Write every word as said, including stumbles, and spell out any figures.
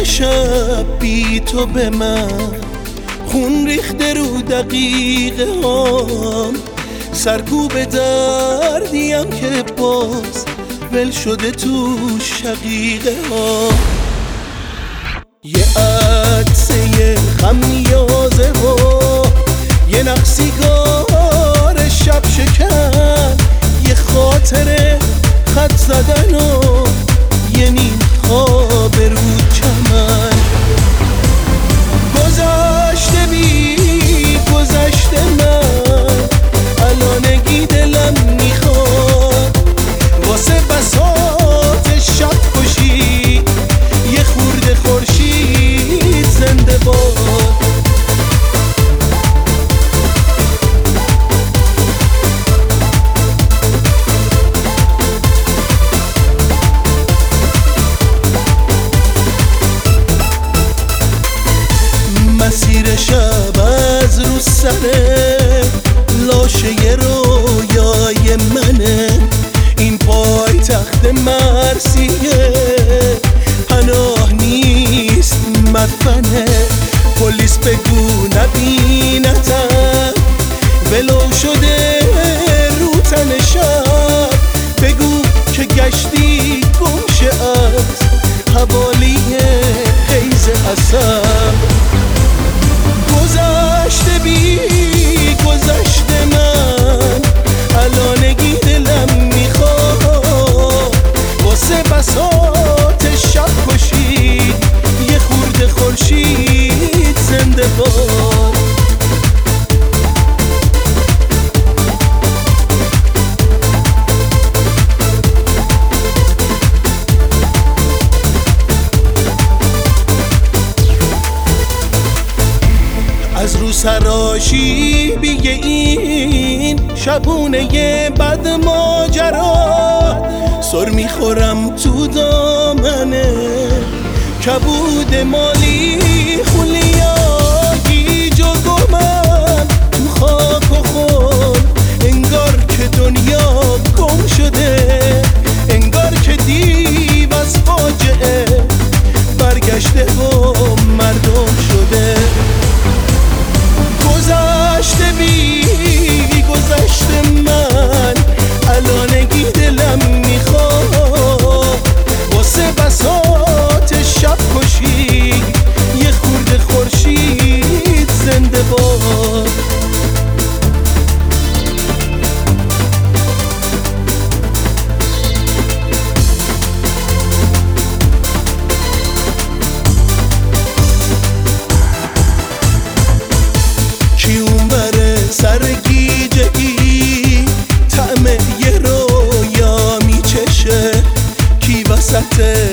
مسیر شب بی تو به من خون ریخته رو دقیقه هام، سرکوب دردیم که باز ول شده تو شقیقه ها. یه عدسه خمیازه و یه نقصیگار شب شکن، یه خاطر خط زدن و یه نیم خواب رو چمن. گذشته بی گذشته من الانگی دلم میخواد، واسه بساط شب کشی یه خورده خورشید زنده باد. مسیر شب از رو سره لاشه رویای منه، این پای تخت مرسیه پناه نیست مدفنه. پلیس بگو نبینتم ولو شده رو تن شب، بگو که گشتی گمشه از حوالی حیز عصب. گذشته بی گذشته من الانگی دلم میخواد، واسه بساط شب کشی یه خورده خورشید زنده باد. از رو سراشی بیگه این شبونه بد ماجرا، سر میخورم تو دامنه کبود مالی خولیا. گیج و گمم تو خاک و خون، انگار که دنیا گم شده، انگار که دیو از فاجعه برگشته و مردم شده. گذشته بی گذشته من الانگی دلم میخواد، واسه بساط شب کشی یه خورده خورشید زنده باد. سرگیجه ای طعم یه رویا میچشه، کی وسط